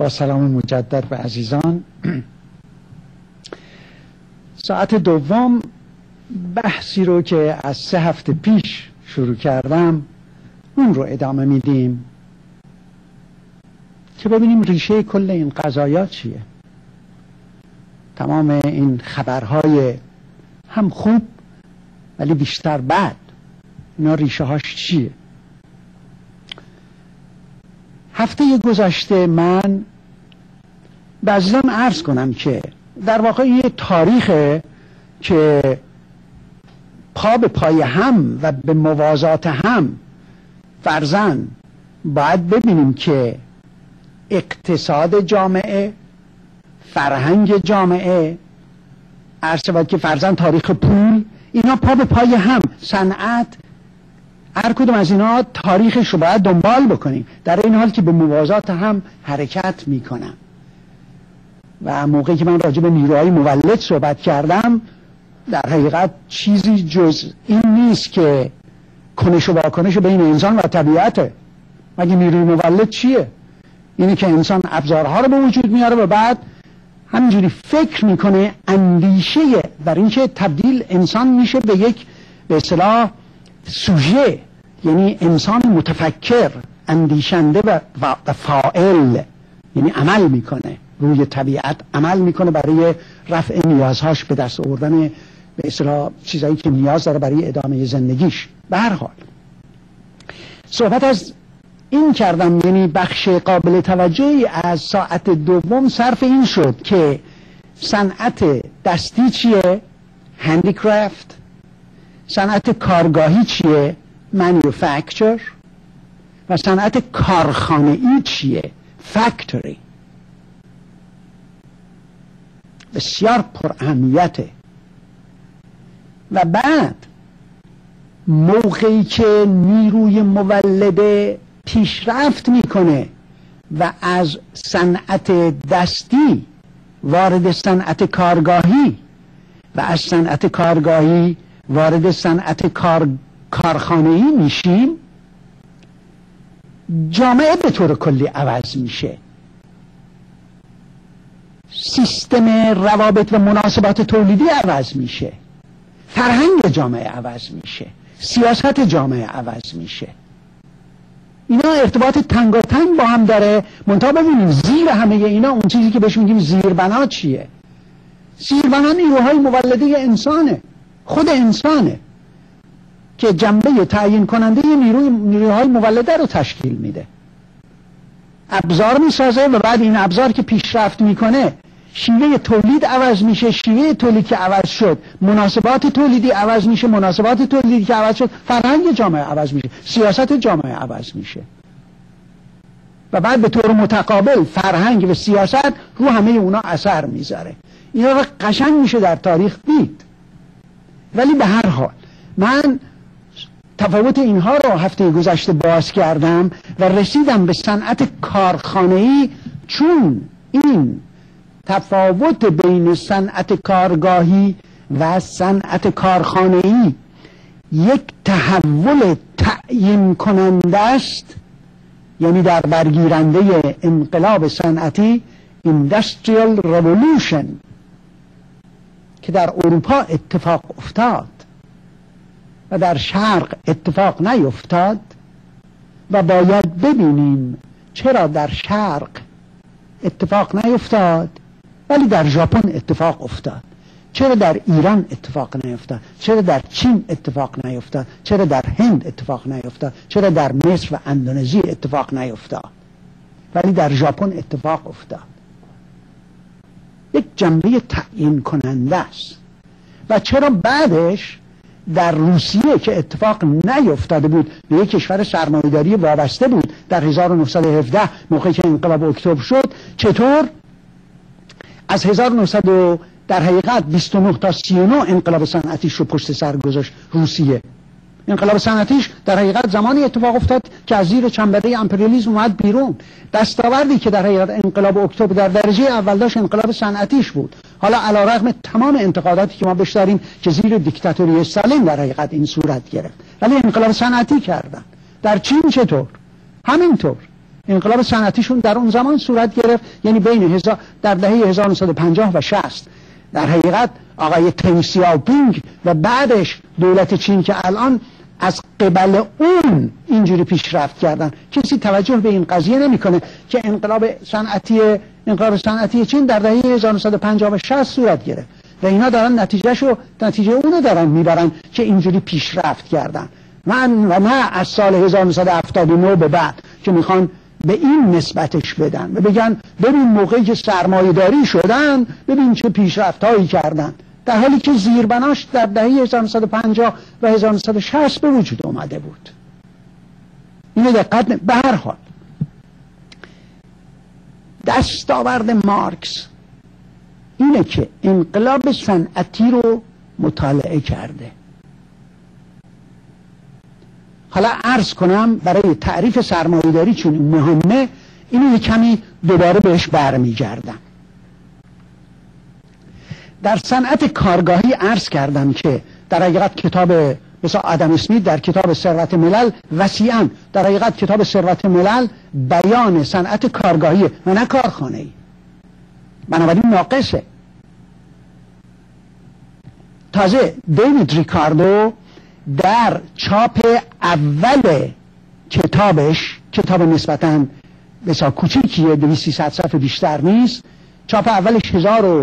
با سلام مجدد به عزیزان. ساعت دوم بحثی رو که از 3 هفته پیش شروع کردم اون رو ادامه میدیم که ببینیم ریشه کل این قضایا چیه. تمام این خبرهای هم خوب ولی بیشتر بد، اینا ریشه هاش چیه؟ هفته گذشته من به عزیزان عرض کنم که در واقع یه تاریخه که پا به پای هم و به موازات هم فرضاً باید ببینیم که اقتصاد جامعه، فرهنگ جامعه، عرض شود که فرضاً تاریخ پول، اینا پا به پای هم، صنعت، هر کدوم از اینا تاریخش رو باید دنبال بکنیم، در این حال که به موازات هم حرکت میکنم. و موقعی که من راجع به نیروهای مولد صحبت کردم در حقیقت چیزی جز این نیست که کنش و واکنش بین انسان و طبیعته. مگه نیروی مولد چیه؟ اینه که انسان ابزارها رو به وجود میاره و بعد همینجوری فکر میکنه، اندیشه بر این که تبدیل انسان میشه به یک به اصطلاح سوژه، یعنی انسان متفکر، اندیشنده و فاعل، یعنی عمل میکنه، روی طبیعت عمل میکنه برای رفع نیازهاش، به دست آوردن به اصطلاح چیزایی که نیاز داره برای ادامه زندگیش. به هر حال صحبت از این کردم، یعنی بخش قابل توجهی از ساعت دوم صرف این شد که صنعت دستی چیه؟ هندیکرافت. صنعت کارگاهی چیه؟ manufacture. و صنعت کارخانه‌ای چیه؟ factory. بسیار پر اهمیته. و بعد موقعی که نیروی مولد پیشرفت میکنه و از صنعت دستی وارد صنعت کارگاهی و از صنعت کارگاهی وارد صنعت کارخانه‌ای میشیم، جامعه به طور کلی عوض میشه. سیستم روابط و مناسبات تولیدی عوض میشه، فرهنگ جامعه عوض میشه، سیاست جامعه عوض میشه. اینا ارتباط تنگاتنگ با هم داره. منتها ببینیم زیر همه اینا اون چیزی که بهش میگیم زیربنا چیه؟ زیربنا نیروهای مولده انسانه، خود انسانه که جنبه تعیین کننده نیروهای مولده رو تشکیل میده. ابزار میسازه و بعد این ابزار که پیشرفت میکنه شیوه تولید عوض میشه، شیوه تولید که عوض شد مناسبات تولیدی عوض میشه، مناسبات تولیدی که عوض شد فرهنگ جامعه عوض میشه، سیاست جامعه عوض میشه و بعد به طور متقابل فرهنگ و سیاست رو همه اونا اثر میذاره. اینا رو قشنگ میشه در تاریخ دید. ولی به هر حال من تفاوت اینها رو هفته گذشته باز کردم و رسیدم به صنعت کارخانه‌ای، چون این تفاوت بین صنعت کارگاهی و صنعت کارخانه‌ای یک تحول تعیین کننده است، یعنی در برگیرنده انقلاب صنعتی Industrial Revolution که در اروپا اتفاق افتاد و در شرق اتفاق نیفتاد. و باید ببینیم چرا در شرق اتفاق نیفتاد ولی در ژاپن اتفاق افتاد، چرا در ایران اتفاق نیفتاد، چرا در چین اتفاق نیفتاد، چرا در هند اتفاق نیفتاد، چرا در مصر و اندونزی اتفاق نیفتاد ولی در ژاپن اتفاق افتاد. یک جنبه تعیین کننده است. و چرا بعدش در روسیه که اتفاق نیفتاده بود، به یک کشور سرمایه‌داری وابسته بود در 1917 موقعی که انقلاب اکتبر شد، چطور از 1900 در حقیقت 29 تا 39 انقلاب صنعتیش رو پشت سر گذاشت روسیه. انقلاب صنعتیش در حقیقت زمانی اتفاق افتاد که از زیر چنبره امپریالیسم اومد بیرون. دستاوردی که در حقیقت انقلاب اکتبر در درجه اول داشت انقلاب صنعتیش بود. حالا علیرغم تمام انتقاداتی که ما بهش داریم که زیر دیکتاتوری استالین در حقیقت این صورت گرفت، ولی انقلاب صنعتی کردن. در چین چطور؟ همینطور. انقلاب صنعتیشون در اون زمان صورت گرفت، یعنی بین در دهه 1950 و 60. در حقیقت آقای تنگ سیاوپینگ و بعدش دولت چین که الان از قبل اون اینجوری پیشرفت کردن. کسی توجه به این قضیه نمیکنه که انقلاب صنعتی چین در دهه 1950 و 60 صورت گرفت و اینا دارن نتیجه اونو دارن میبرن که اینجوری پیشرفت کردن. و نه از سال 1979 به بعد که میخوان به این نسبتش بدن و بگن ببین موقعی که سرمایه داری شدن ببین چه پیشرفت هایی کردن، در حالی که زیربناش در دهه 1950 و 1960 به وجود اومده بود. اینو دقت به هر حال دستاورد مارکس اینه که انقلاب صنعتی رو مطالعه کرده. حالا عرض کنم برای تعریف سرمایه‌داری چون مهمه، اینو کمی دوباره بهش برمیگردم. در صنعت کارگاهی عرض کردم که در حقیقت کتاب مثلا آدم اسمیت در کتاب ثروت ملل وسیعاً در حقیقت کتاب ثروت ملل بیان صنعت کارگاهی و نه کارخانه‌ای، بنابراین ناقصه. تازه دیوید ریکاردو در چاپ اول کتابش، کتاب نسبتاً بسیار کوچیکیه، 200-300 صفحه بیشتر نیست، چاپ اولش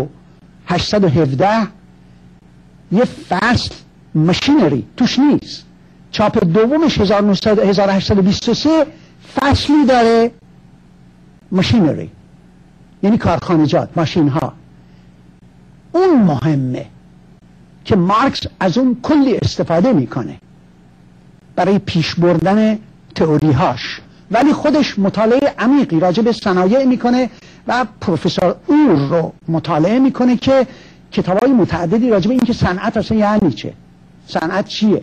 1817 یه فصل ماشینری توش نیست. چاپ دومش 1823 فصلی داره ماشینری، یعنی کارخانجات، ماشین ها. اون مهمه که مارکس از اون کلی استفاده میکنه برای پیش بردن تئوری هاش، ولی خودش مطالعه عمیقی راجع به صنایع میکنه و پروفسور اور رو مطالعه میکنه که کتابای متعددی راجع به این که صنعت اصلا یعنی چه، صنعت چیه.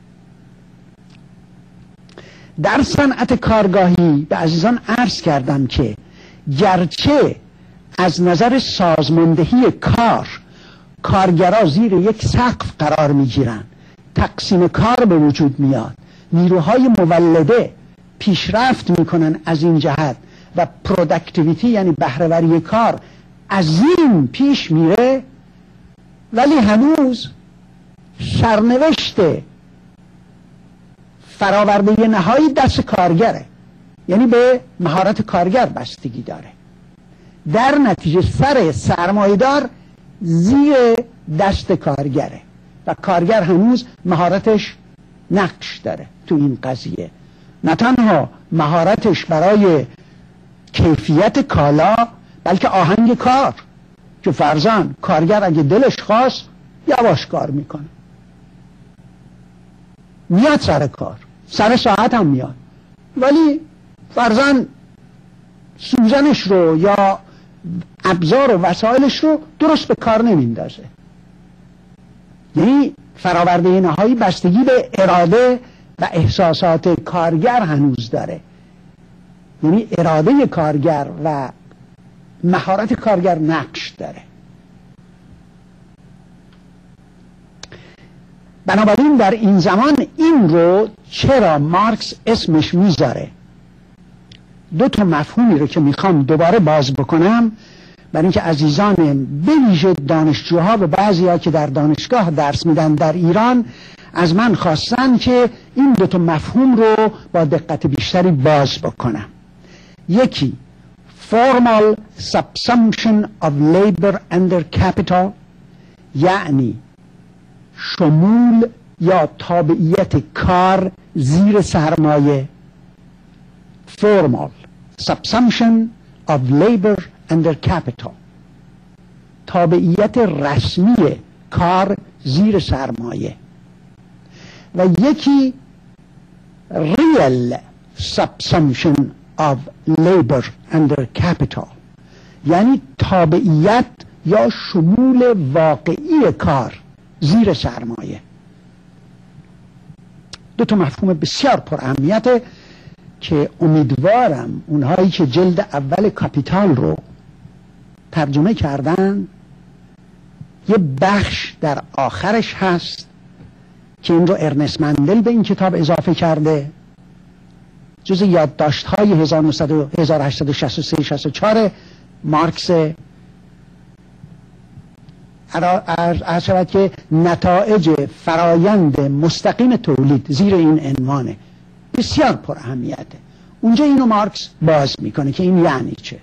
در صنعت کارگاهی به عزیزان عرض کردم که گرچه از نظر سازماندهی کارگرها زیر یک سقف قرار میگیرن، تقسیم کار به وجود میاد، نیروهای مولده پیشرفت میکنن از این جهت و پروداکتیویتی یعنی بهره‌وری کار عظیم پیش میره، ولی هنوز سرنوشت فراورده نهایی دست کارگره، یعنی به مهارت کارگر بستگی داره. در نتیجه سر سرمایه‌دار زیر دست کارگره و کارگر هنوز مهارتش نقش داره تو این قضیه، نه تنها مهارتش برای کیفیت کالا بلکه آهنگ کار، که فرضاً کارگر اگه دلش خواست یواش کار میکنه، میاد سر کار، سر ساعت هم میاد، ولی فرضاً سوزنش رو یا ابزار و وسایلش رو درست به کار نمیندازه. یعنی فراورده نهایی بستگی به اراده و احساسات کارگر هنوز داره، یعنی اراده کارگر و مهارت کارگر نقش داره. بنابراین در این زمان این رو چرا مارکس اسمش میذاره؟ دو تا مفهومی رو که میخوام دوباره باز بکنم، برای اینکه عزیزان به ویژه دانشجوها و بعضیا که در دانشگاه درس میدن در ایران از من خواستن که این دو تا مفهوم رو با دقت بیشتری باز بکنم. یکی formal subsumption of labor under capital، یعنی شمول یا تابعیت کار زیر سرمایه. formal subsumption of labor under capital، تابعیت رسمی کار زیر سرمایه. و یکی real subsumption of labor under capital، یعنی تابعیت یا شمول واقعی کار زیر سرمایه. دو تا مفهوم بسیار پر اهمیته که امیدوارم اونهایی که جلد اول کاپیتال رو ترجمه کردن، یه بخش در آخرش هست که این رو ارنست مندل به این کتاب اضافه کرده جز یادداشت‌های 1863-64 مارکس. عرض شود که نتایج فرایند مستقیم تولید زیر این عنوانه، بسیار پر اهمیته. اونجا اینو مارکس باز میکنه که این یعنی چه.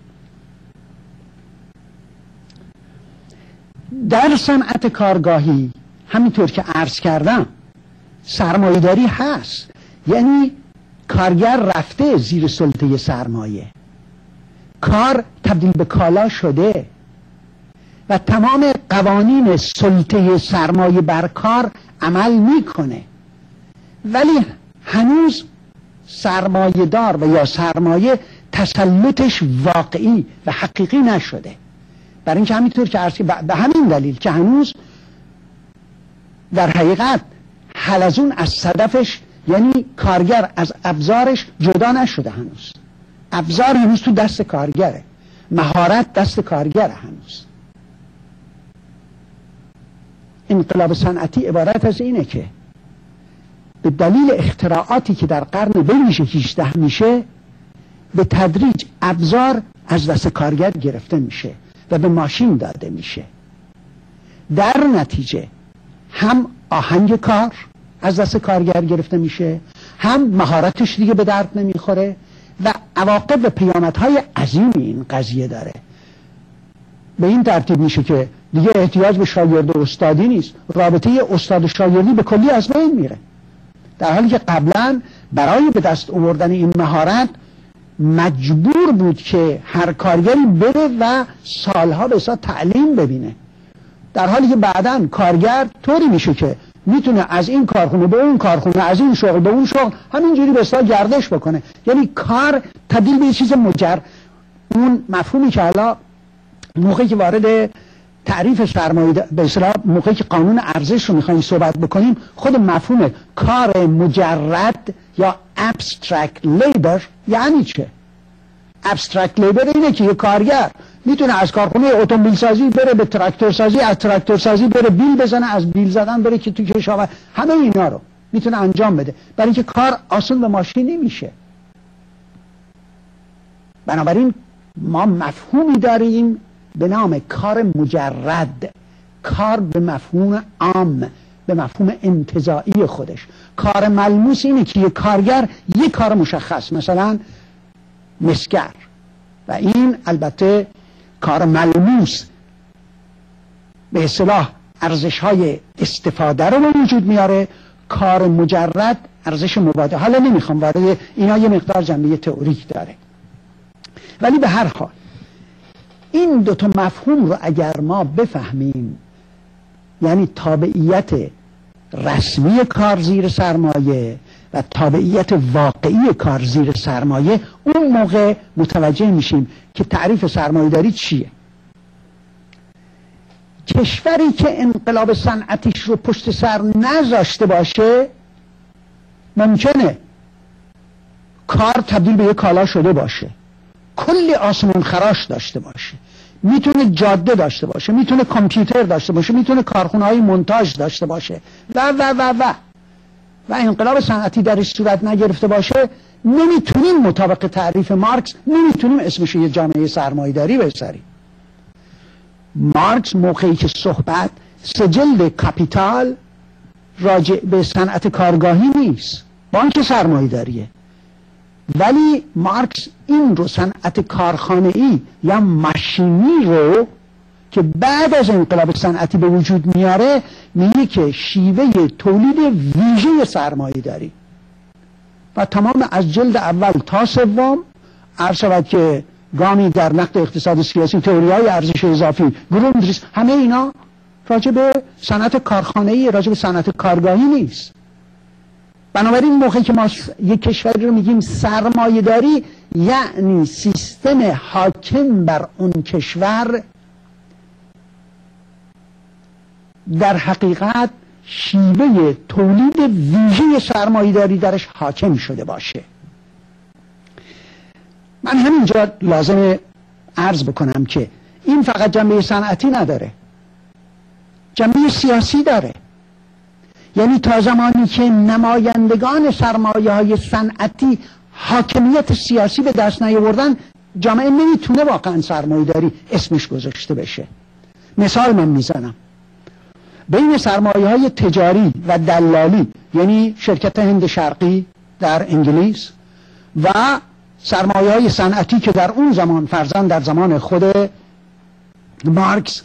در صنعت کارگاهی همینطور که عرض کردم سرمایه‌داری هست، یعنی کارگر رفته زیر سلطه سرمایه، کار تبدیل به کالا شده و تمام قوانین سلطه سرمایه بر کار عمل میکنه، ولی هنوز سرمایه دار و یا سرمایه تسلطش واقعی و حقیقی نشده. برای اینکه همینطور که عرض به همین دلیل که هنوز در حقیقت حلزون از صدفش، یعنی کارگر از ابزارش جدا نشده، هنوز ابزار هنوز تو دست کارگره، مهارت دست کارگره هنوز. انقلاب صنعتی عبارت از اینه که به دلیل اختراعاتی که در قرن بویژه 18 میشه، به تدریج ابزار از دست کارگر گرفته میشه و به ماشین داده میشه. در نتیجه هم آهنگ کار از دست کارگر گرفته میشه، هم مهارتش دیگه به درد نمیخوره و عواقب و پیامدهای عظیمی این قضیه داره. به این ترتیب میشه که دیگه احتیاج به شاگرد و استادی نیست، رابطه استاد و شاگردی به کلی از بین میره، در حالی که قبلا برای به دست آوردن این مهارت مجبور بود که هر کارگری بره و سالها به اصلا تعلیم ببینه، در حالی که بعداً کارگر طوری میشه که میتونه از این کارخونه به اون کارخونه، از این شغل به اون شغل، همینجوری به اصطلاح گردش بکنه. یعنی کار تبدیل به یه چیز اون مفهومی که حالا موقعی که وارد تعریف سرمایه به اصطلاح موقعی که قانون ارزش رو میخوایم صحبت بکنیم، خود مفهوم کار مجرد یا abstract labor یعنی چه؟ abstract labor اینه که یه کارگر میتونه از کارخونه اتومبیل سازی بره به تراکتور سازی، از تراکتور سازی بره بیل بزنه، از بیل زدن بره که تو کشاورزی، همه اینا رو میتونه انجام بده، برای اینکه کار آسون به ماشینی میشه. بنابراین ما مفهومی داریم به نام کار مجرد، کار به مفهوم عام، به مفهوم انتزاعی خودش. کار ملموس اینه که یه کارگر یک کار مشخص، مثلا مسگر، و این البته کار ملموس به اصطلاح ارزش‌های استفاده رو به وجود میاره. کار مجرد ارزش مبادله. حالا نمیخوام وارد اینا، یه مقدار جنبه تئوریک داره، ولی به هر حال این دو تا مفهوم رو اگر ما بفهمیم، یعنی تابعیت رسمی کار زیر سرمایه و تابعیت واقعی کار زیر سرمایه، اون موقع متوجه میشیم که تعریف سرمایه‌داری چیه. کشوری که انقلاب صنعتیش رو پشت سر نذاشته باشه، ممکنه کار تبدیل به یک کالا شده باشه، کلی آسمون خراش داشته باشه، میتونه جاده داشته باشه، میتونه کامپیوتر داشته باشه، میتونه کارخونه های مونتاژ داشته باشه و انقلاب صنعتی درش صورت نگرفته باشه، نمیتونیم مطابق تعریف مارکس نمیتونیم اسمش یه جامعه سرمایه‌داری بذاریم. مارکس موقعی که صحبت سجل کاپیتال راجع به صنعت کارگاهی نیست، بانک سرمایه‌داریه، ولی مارکس این رو صنعت کارخانه‌ای یا ماشینی رو که بعد از انقلاب صنعتی به وجود میاره، میگه که شیوه تولید ویژه سرمایه‌داری و تمام از جلد اول تا سوم عرض شود که گامی در نقد اقتصاد سیاسی، تئوری‌های ارزش اضافی، گروندریس، همه اینا راجع به صنعت کارخانه‌ای، راجع به صنعت کارگاهی نیست. بنابراین موقعی که ما یک کشوری رو میگیم سرمایه‌داری، یعنی سیستم حاکم بر اون کشور در حقیقت شیوه تولید ویژه سرمایه‌داری درش حاکم شده باشه. من همینجا لازمه عرض بکنم که این فقط جنبه صنعتی نداره، جنبه سیاسی داره. یعنی تا زمانی که نمایندگان سرمایه‌های صنعتی حاکمیت سیاسی به دست نیاوردن، جامعه نمیتونه واقعا سرمایه‌داری اسمش گذاشته بشه. مثال من میزنم، بین سرمایه‌های تجاری و دلالی، یعنی شرکت هند شرقی در انگلیس و سرمایه‌های صنعتی که در اون زمان فرضاً در زمان خود مارکس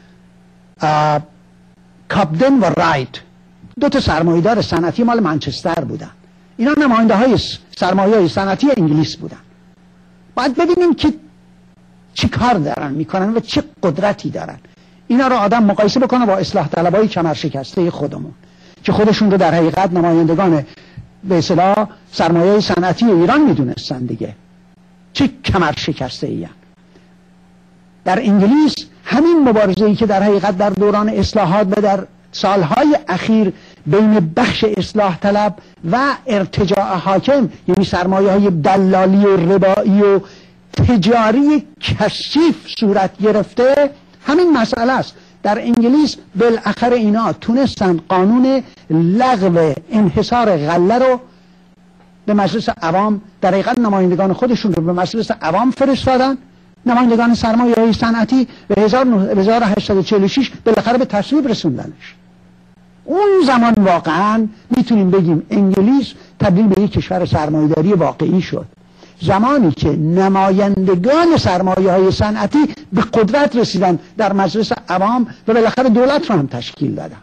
کابدن و رایت، دو تا سرمایه‌دار صنعتی مال منچستر بودن. اینا نماینده‌های سرمایه‌های صنعتی انگلیس بودن. باید ببینیم که چی کار دارن میکنن و چه قدرتی دارن. اینا رو آدم مقایسه بکنه با اصلاح طلبای کمر شکسته خودمون که خودشون رو در حقیقت نمایندگان به اصطلاح سرمایه صنعتی ایران میدونستن دیگه. چه کمر شکسته ای. در انگلیس همین مبارزه‌ای که در حقیقت در دوران اصلاحات و در سالهای اخیر بین بخش اصلاح طلب و ارتجاع حاکم، یعنی سرمایه‌های دلالی و ربایی و تجاری کثیف صورت گرفته، همین مسئله است. در انگلیس بالاخره اینا تونستن قانون لغو انحصار غله رو به مجلس عوام، در حقیقت نمایندگان خودشون رو به مجلس عوام فرستادن. نمایندگان سرمایه‌های صنعتی به 1846 بالاخره به تصویب رسوندنش. اون زمان واقعا میتونیم بگیم انگلیس تبدیل به یک کشور سرمایه‌داری واقعی شد، زمانی که نمایندگان سرمایه‌های صنعتی به قدرت رسیدن در مجلس عوام و بالاخره دولت رو هم تشکیل دادن.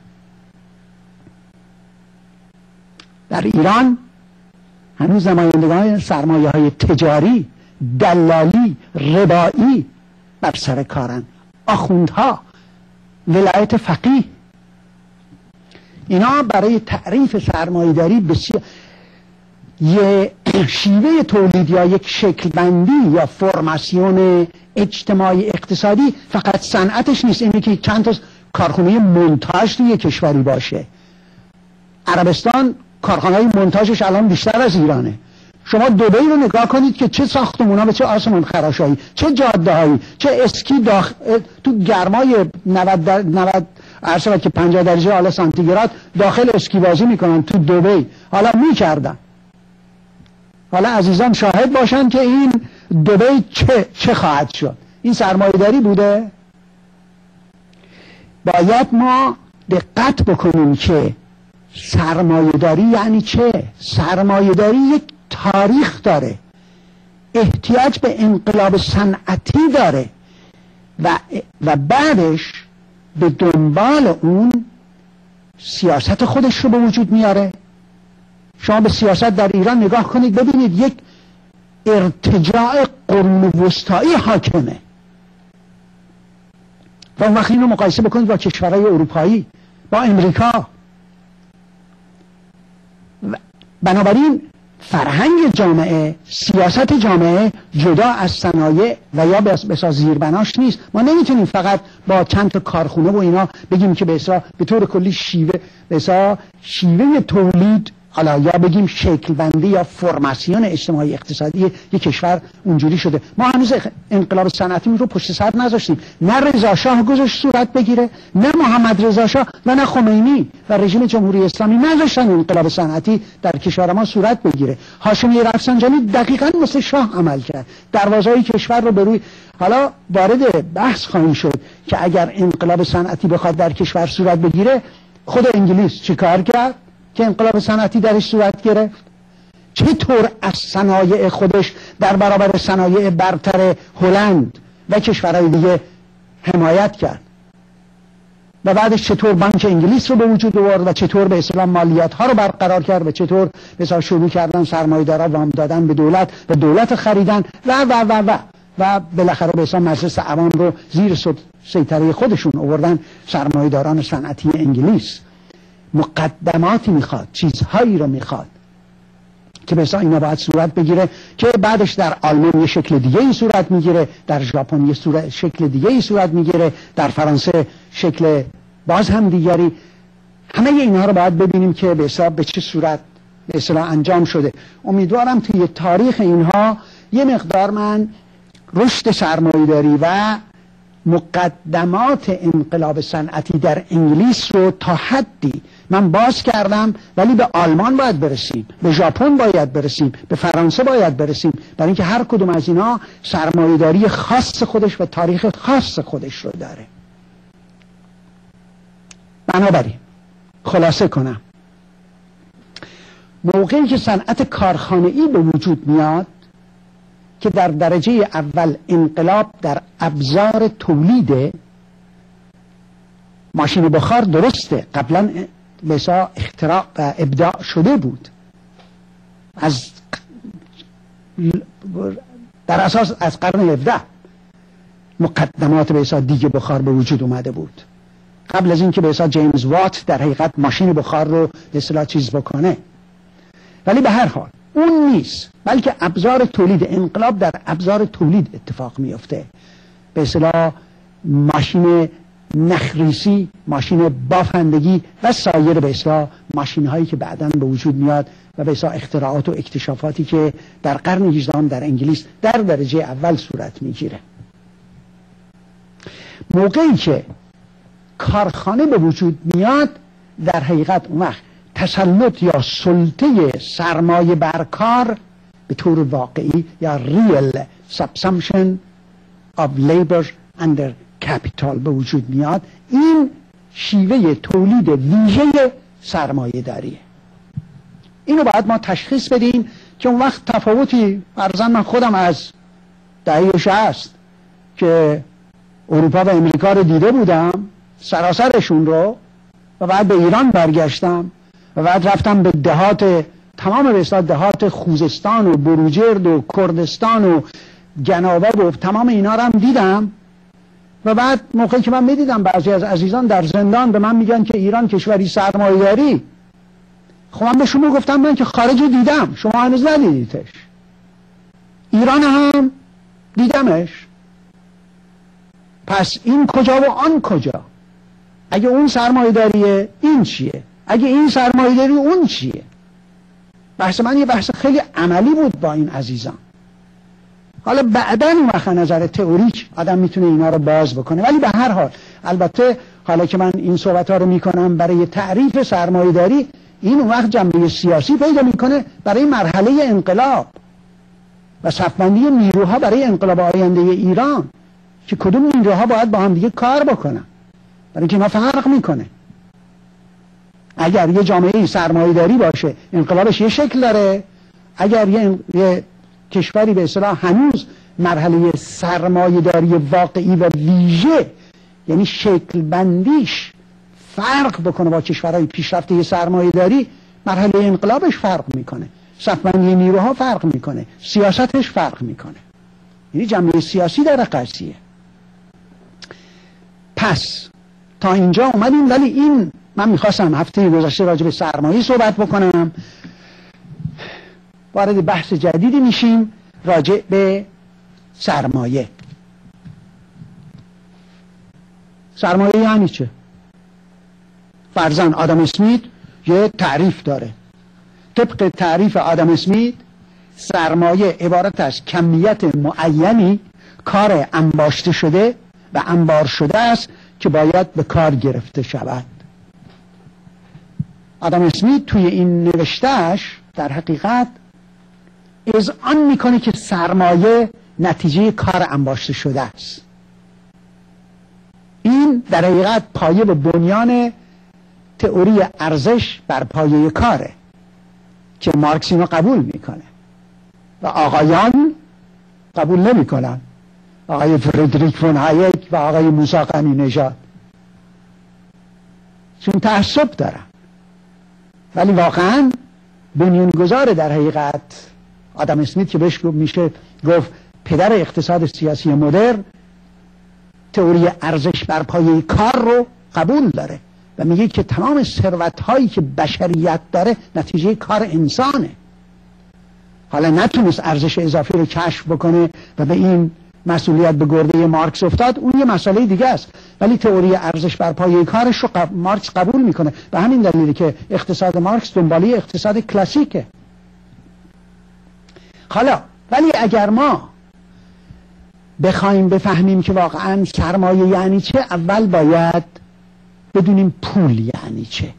در ایران هنوز نمایندگان سرمایه‌های تجاری، دلالی، ربایی بر سر کارن. آخوندها، ولایت فقیه، اینا برای تعریف سرمایه‌داری بسیار یه شیوه تولید یا یک شکل بندی یا فرماسیون اجتماعی اقتصادی فقط صنعتش نیست اینه که چند تا کارخانه مونتاژ توی کشوری باشه. عربستان کارخانه‌های مونتاژش الان بیشتر از ایرانه. شما دبی رو نگاه کنید که چه ساختمونا و چه آسمان خراشایی، چه جاده‌هایی، چه اسکی تو گرمای 90 عرض که 50 درجه حالا سانتیگراد داخل اسکی بازی میکنن تو دبی، حالا میکردن. حالا عزیزان شاهد باشن که این دبی چه خواهد شد. این سرمایه‌داری بوده. باید ما دقت بکنیم که سرمایه‌داری یعنی چه؟ سرمایه‌داری یک تاریخ داره، احتیاج به انقلاب صنعتی داره و بعدش به دنبال اون سیاست خودش رو به وجود میاره. شما به سیاست در ایران نگاه کنید ببینید یک ارتجاع قرون وسطایی حاکمه و اون وقت اینو مقایسه بکنید با کشورهای اروپایی، با امریکا. بنابراین فرهنگ جامعه، سیاست جامعه جدا از صنایع و یا به زیربناش نیست. ما نمیتونیم فقط با چند تا کارخونه و اینا بگیم که به طور کلی شیوه تولید، حالا یا بگیم شکل بندی یا فرماسیون اجتماعی اقتصادی یک کشور اونجوری شده. ما هنوز انقلاب صنعتی رو پشت سر نذاشتیم. نه رضا شاه گذاشت صورت بگیره، نه محمد رضا شاه و نه خمینی و رژیم جمهوری اسلامی نذاشتن انقلاب صنعتی در کشور ما صورت بگیره. هاشمی رفسنجانی دقیقاً مثل شاه عمل کرد، دروازه‌های کشور رو به روی. حالا وارد بحث خواهیم شد که اگر انقلاب صنعتی بخواد در کشور صورت بگیره، خود انگلیس چیکار کرد که انقلاب صنعتی درش صورت گرفت؟ چطور از صنایع خودش در برابر صنایع برتر هلند و کشورهای دیگه حمایت کرد و بعدش چطور بانک انگلیس رو به وجود آورد و چطور به اصطلاح مالیات ها رو برقرار کرد و چطور مثلا شروع کردن سرمایه‌دارا وام دادن به دولت و دولت خریدن و بالاخره به اصطلاح مجلس عوام رو زیر سیطره خودشون آوردن سرمایه‌داران صنعتی انگلیس. مقدماتی میخواد، چیزهایی رو میخواد که مثلا اینا باید صورت بگیره که بعدش در آلمان یه شکل دیگه ای صورت میگیره، در ژاپن یه شکل دیگه ای صورت میگیره، در فرانسه شکل باز هم دیگری. همه اینها رو باید ببینیم که به حساب به چه صورت به اصطلاح انجام شده. امیدوارم توی تاریخ اینها یه مقدار من رشد سرمایه‌داری و مقدمات انقلاب صنعتی در انگلیس رو تا حدی من باز کردم، ولی به آلمان باید برسیم، به ژاپن باید برسیم، به فرانسه باید برسیم، برای اینکه هر کدوم از اینا سرمایه‌داری خاص خودش و تاریخ خاص خودش رو داره. بنابراین خلاصه کنم، موقعی که صنعت کارخانه‌ای به وجود میاد که در درجه اول انقلاب در ابزار تولید، ماشین بخار درسته قبلا بسا اختراع و ابداع شده بود، از در اساس از قرن 17 مقدمات بسا دیگه بخار به وجود اومده بود، قبل از اینکه بسا جیمز وات در حقیقت ماشین بخار رو به اصطلاح چیز بکنه. ولی به هر حال اون نیست، بلکه ابزار تولید، انقلاب در ابزار تولید اتفاق میفته، به اصطلاح ماشین نخریسی، ماشین بافندگی و سایر به اصطلاح ماشین هایی که بعداً به وجود میاد و به اصطلاح اختراعات و اکتشافاتی که در قرن 18 در انگلیس در درجه اول صورت میگیره. موقعی که کارخانه به وجود میاد، در حقیقت اون وقت تسلط یا سلطه سرمایه بر کار به طور واقعی یا real subsumption of labor under capital به وجود میاد. این شیوه تولید ویژه سرمایه داریه. اینو باید ما تشخیص بدیم که اون وقت تفاوتی، فرضاً من خودم از دهه 60 که اروپا و امریکا رو دیده بودم سراسرشون رو، و بعد به ایران برگشتم و بعد رفتم به دهات، تمام به اصطلاح دهات خوزستان و بروجرد و کردستان و جنابه و تمام اینا رو هم دیدم. و بعد موقعی که من میدیدم بعضی از عزیزان در زندان به من میگن که ایران کشوری سرمایه‌داری، خب من بهشون میگفتم من که خارج رو دیدم، شما هنوز ندیدیدش، ایران هم دیدمش، پس این کجا و آن کجا؟ اگه اون سرمایه‌داریه این چیه؟ اگه این سرمایه‌داری اون چیه؟ بحث من یه بحث خیلی عملی بود با این عزیزان. حالا بعداً اون وقت نظر تئوریک آدم میتونه اینا رو باز بکنه، ولی به هر حال البته حالا که من این صحبت‌ها رو میکنم برای تعریف سرمایه‌داری، این اون وقت جنبه سیاسی پیدا میکنه برای مرحله انقلاب و صف‌بندی نیروها برای انقلاب آینده ایران، که کدوم نیروها باید با هم دیگه کار بکنن، برای اینکه اینا فرق میکنه. اگر یه جامعه سرمایه‌داری باشه انقلابش یه شکل داره، اگر یه کشوری به اصطلاح هنوز مرحله سرمایه‌داری واقعی و ویژه، یعنی شکل بندیش فرق بکنه با کشورهای پیشرفته سرمایه‌داری، مرحله انقلابش فرق میکنه، صف‌بندی نیروها فرق میکنه، سیاستش فرق میکنه. یعنی جنبه سیاسی در قضیه. پس تا اینجا اومدیم، ولی این من میخواستم هفته گذشته راجع به سرمایه صحبت بکنم، وارد بحث جدیدی میشیم راجع به سرمایه. سرمایه یعنی چه؟ فرضاً آدم اسمیت یه تعریف داره. طبق تعریف آدم اسمیت سرمایه عبارت از کمیت معینی کار انباشته شده و انبار شده است که باید به کار گرفته شود. آدم اسمیت توی این نوشتهش در حقیقت اذعان میکنه که سرمایه نتیجه کار انباشته شده است. این در حقیقت پایه و بنیان تئوری ارزش بر پایه کاره که مارکس اینو قبول میکنه و آقایان قبول نمیکنن، آقای فردریک فون هایک و آقای موسی غنی نژاد، چون تعصب دارن. ولی واقعا بنیانگذار در حقیقت آدم اسمیت که بهش میشه گفت پدر اقتصاد سیاسی مدرن، تئوری ارزش بر پایه کار رو قبول داره و میگه که تمام ثروت هایی که بشریت داره نتیجه کار انسانه. حالا نتونست ارزش اضافی رو کشف بکنه و به این مسئولیت به گرده مارکس افتاد، اون یه مسئله دیگه است، ولی تئوری ارزش بر پایه کارش رو مارکس قبول میکنه. به همین دلیلی که اقتصاد مارکس دنباله اقتصاد کلاسیکه. حالا ولی اگر ما بخوایم بفهمیم که واقعا سرمایه یعنی چه، اول باید بدونیم پول یعنی چه.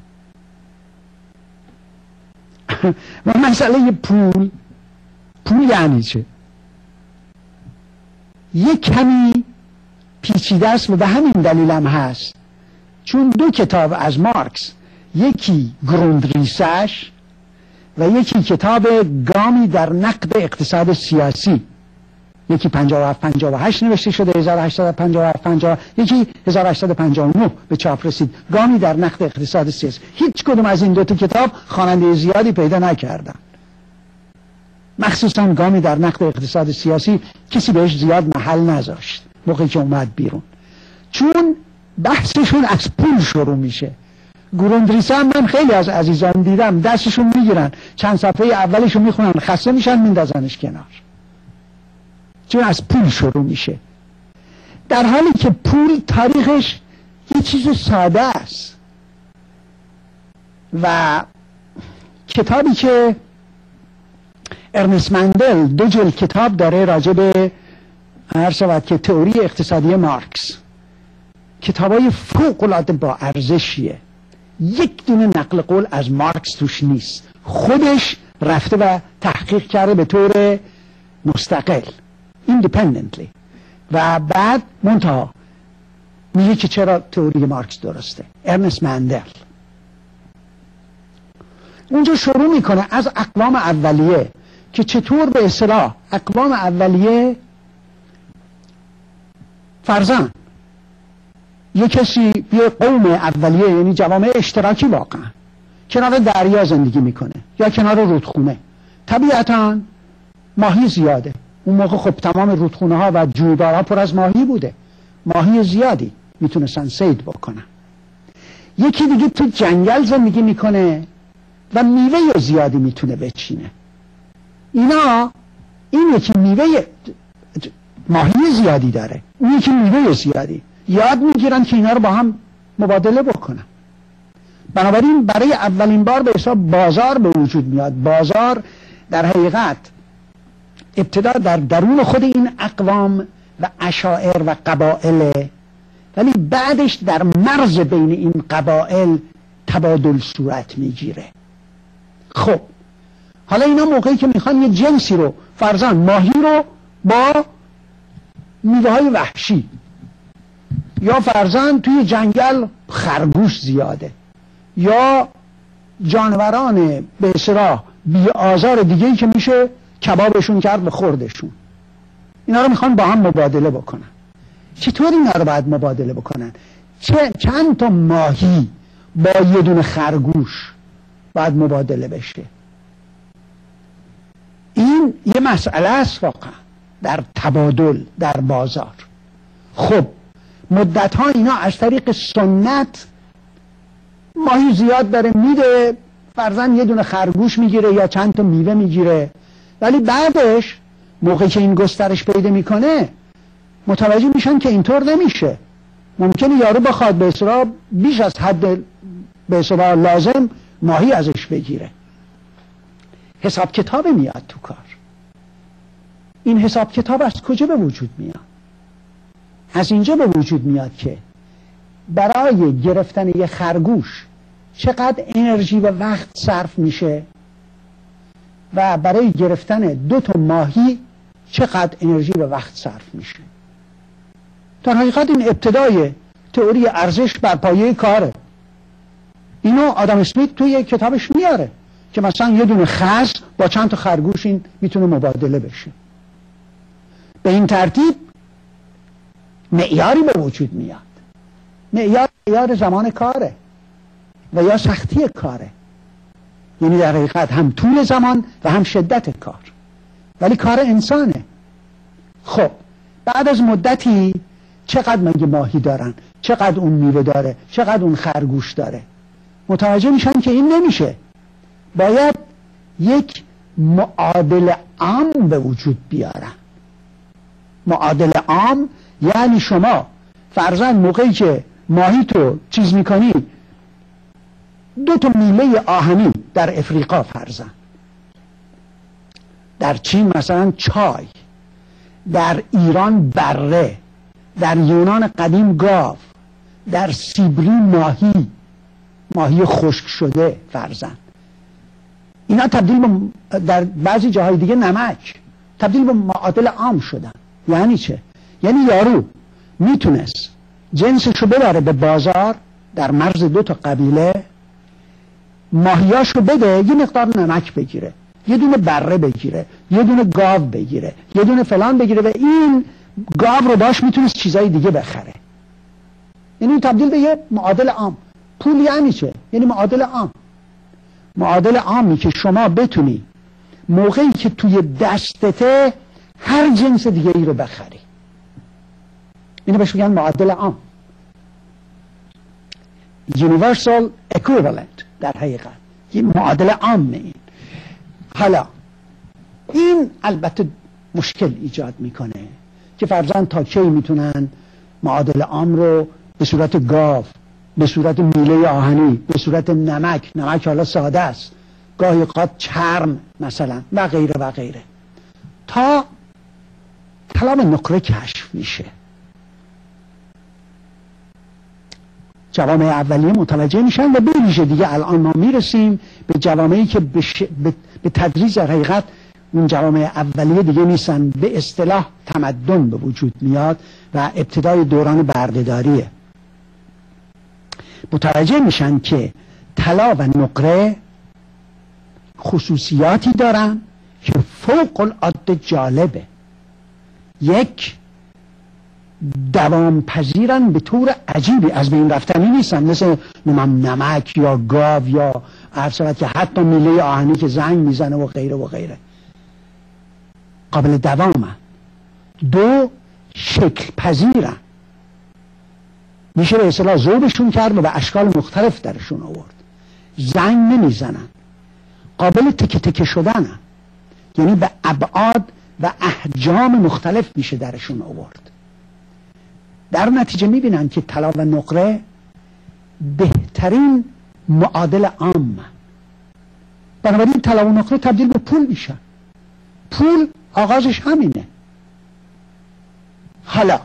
و مسئله پول یعنی چه یک کمی پیچیده است و به همین دلیل هم هست چون دو کتاب از مارکس، یکی گروندریسش و یکی کتاب گامی در نقد اقتصاد سیاسی، یکی 57-58 نوشته شده 1857 یکی 1859 به چاپ رسید، گامی در نقد اقتصاد سیاسی. هیچ کدوم از این دو تا کتاب خواننده زیادی پیدا نکردن، مخصوصا گامی در نقد اقتصاد سیاسی کسی بهش زیاد محل نذاشت موقعی که اومد بیرون، چون بحثشون از پول شروع میشه. گروندریسا هم من خیلی از عزیزان دیدم دستشون میگیرن چند صفحه اولشون میخونن خسته میشن میندازنش کنار، چون از پول شروع میشه، در حالی که پول تاریخش یه چیز ساده است. و کتابی که ارنست مندل 2 جلد کتاب داره راجع به هر شود که تئوری اقتصادی مارکس، کتابای فوق العاده با ارزشیه، یک دونه نقل قول از مارکس توش نیست، خودش رفته و تحقیق کرده به طور مستقل independently و بعد منتها میگه که چرا تئوری مارکس درسته. ارنست مندل اونجا شروع میکنه از اقوام اولیه که چطور به اصطلاح اقوام اولیه، فرضاً یه کسی، یه قوم اولیه یعنی جوامع اشتراکی واقعا کنار دریا زندگی میکنه یا کنار رودخونه، طبیعتاً ماهی زیاده، اون موقع خب تمام رودخونه ها و جویبارها پر از ماهی بوده، ماهی زیادی میتونستن صید بکنن. یکی دیگه تو جنگل زندگی میکنه و میوه زیادی میتونه بچینه. این یکی میوه ماهی زیادی داره، اون یکی میوه زیادی، یاد میگیرن که اینا رو با هم مبادله بکنن. بنابراین برای اولین بار به حساب بازار به وجود میاد. بازار در حقیقت ابتدا در درون خود این اقوام و عشائر و قبائل، ولی بعدش در مرز بین این قبائل تبادل صورت میگیره. خب حالا اینا موقعی که میخوان یه جنسی رو، فرضاً ماهی رو با میوه های وحشی، یا فرضاً توی جنگل خرگوش زیاده یا جانوران به اصطلاح بی آزار دیگه‌ای که میشه کبابشون کرد به خوردشون، اینا رو میخوان با هم مبادله بکنن. چطور اینا رو باید مبادله بکنن؟ چند تا ماهی با یه دونه خرگوش باید مبادله بشه؟ این یه مسئله است واقعا در تبادل در بازار. خب مدت ها اینا از طریق سنت ماهی زیاد داره میده، فرضاً یه دونه خرگوش میگیره یا چند تا میوه میگیره، ولی بعدش موقعی که این گسترش پیدا میکنه متوجه میشن که اینطور نمیشه. ممکنه یارو بخواد به اصطلاح بیش از حد به اصطلاح لازم ماهی ازش بگیره. حساب کتاب میاد تو کار. این حساب کتاب از کجا به وجود میاد؟ از اینجا به وجود میاد که برای گرفتن یه خرگوش چقدر انرژی و وقت صرف میشه و برای گرفتن 2 تا ماهی چقدر انرژی و وقت صرف میشه. در حقیقت این ابتدای تئوری ارزش بر پایه کاره. اینو آدم اسمیت توی کتابش میاره که مثلا یه دونه خز با چند تا خرگوش این میتونه مبادله بشه. به این ترتیب معیاری به وجود میاد. معیار زمان کاره و یا سختی کاره، یعنی در حقیقت هم طول زمان و هم شدت کار، ولی کار انسانه. خب بعد از مدتی چقدر مگه ماهی دارن، چقدر اون میوه داره، چقدر اون خرگوش داره، متوجه میشن که این نمیشه، باید یک معادل عام به وجود بیارن. معادل عام یعنی شما فرضاً موقعی که ماهی تو چیز میکنی، 2 تا میله آهنی در افریقا فرضاً، در چین مثلا چای، در ایران بره، در یونان قدیم گاو، در سیبری ماهی خشک شده فرضاً، اینا تبدیل به در بعضی جاهای دیگه نمک تبدیل به معادل عام شدن. یعنی چه؟ یعنی یارو میتونست جنسشو ببره به بازار در مرز 2 تا قبیله، ماهیاشو بده، یه مقدار نمک بگیره، یه دونه بره بگیره، یه دونه گاو بگیره، یه دونه فلان بگیره و این گاو رو باش میتونست چیزای دیگه بخره. یعنی تبدیل به یه معادل عام. پول یعنی چه؟ یعنی معادل عام. معادل عامی که شما بتونی موقعی که توی دستته هر جنس دیگه ای رو بخری. اینو بهش میگن معادل عام. Universal equivalent در حقیقت. یه معادل عامه این. حالا این البته مشکل ایجاد میکنه که فرضاً تا کی میتونن معادل عام رو به صورت گاو، به صورت میله آهنی، به صورت نمک حالا ساده است، گاهی اوقات چرم مثلا و غیره و غیره، تا طلا نقره کشف میشه. جوامع اولیه متوجه میشن و به ویژه دیگه الان ما میرسیم به جوامعی که به تدریج در حقیقت اون جوامع اولیه دیگه نیستن، به اصطلاح تمدن به وجود میاد و ابتدای دوران بردهداریه. متوجه میشن که طلا و نقره خصوصیاتی دارن که فوق العاده جالبه. یک، دوام پذیرن به طور عجیبی، از بین رفتنی نیستن، مثل نمک یا گاو یا عرصبت که حتی میله آهنی که زنگ میزنه و غیره و غیره، قابل دوامن. دو، شکل پذیرن، میشه به اصطلاح ذوبشون کرد و به اشکال مختلف درشون آورد. زنگ نمیزنن، قابل تکه تکه شدنن، یعنی به ابعاد و احجام مختلف میشه درشون آورد. در نتیجه میبینن که طلا و نقره بهترین معادل عام، بنابراین طلا و نقره تبدیل به پول میشن. پول آغازش همینه. حالا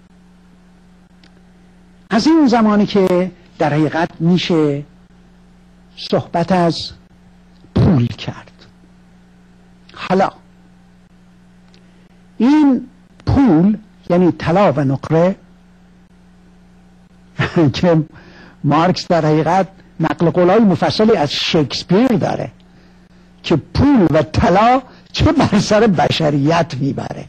از این زمانی که در حقیقت میشه صحبت از پول کرد، حالا این پول یعنی طلا و نقره که مارکس در حقیقت نقل قولای مفصلی از شکسپیر داره که پول و طلا چه بر سر بشریت میبره.